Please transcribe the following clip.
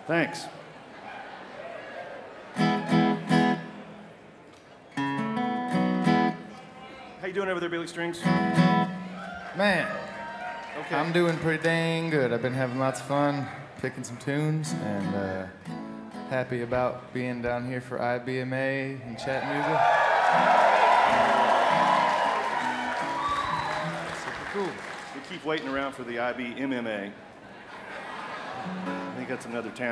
Thanks. How you doing over there, Billy Strings? Man, Okay. I'm doing pretty dang good. I've been having lots of fun picking some tunes and happy about being down here for IBMA in Chattanooga. Super cool. We keep waiting around for the IBMMA. I think that's another town.